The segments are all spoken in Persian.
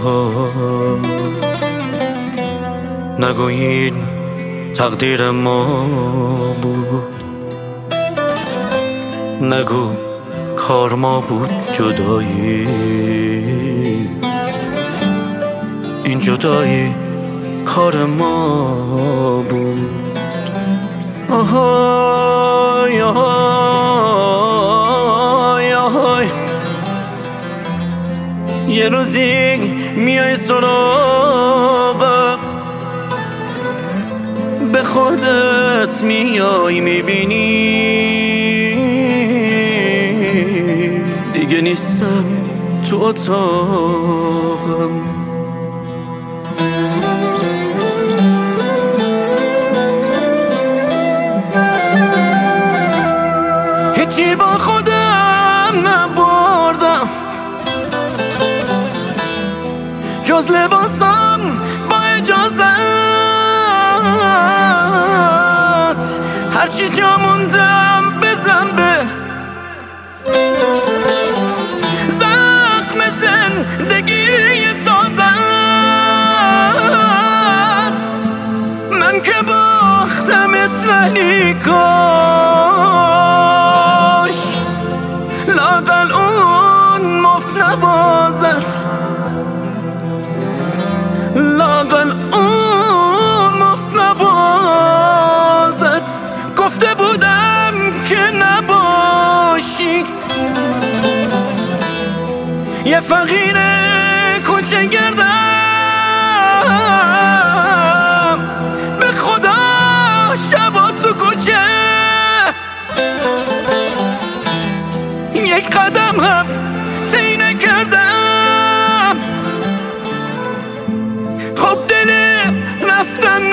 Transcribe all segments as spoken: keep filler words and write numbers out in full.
نگویید تقدیر ما بود، نگو کار ما بود جدایی. این جدایی کار ما بود. آهای آهای آهای یه روزی میای سراغم، به خودت میای میبینی دیگه نیستم تو اتاقم. هیچی با خودم نبردم جز لباسم با اجازت، هرچی جا موندم بزن به زخم زندگی تازت. من که باختمت ولی کاش لااقل اون مفت نبازت، لااقل اون مفت نبازت. گفته بودم که نباشی یه فقیر کوچه گردم، به خدا شبا تو کوچه یک قدم هم طی نکردم. خب دل رفتن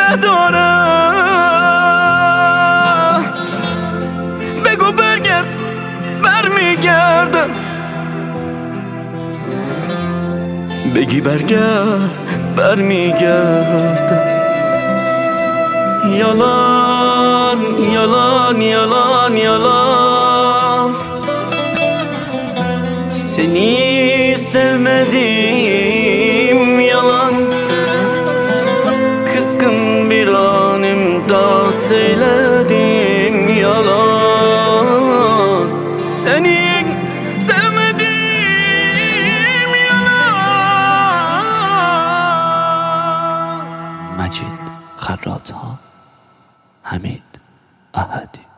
ندارم، بگو برگرد برمیگردم، بگی برگرد برمیگردم. Yalan, yalan, yalan, yalan. Seni sevmedim yalan. Kızgın bir anımda söyledim yalan. Seni sevmedim yalan. مجید خرات‌ها، حمید احدی.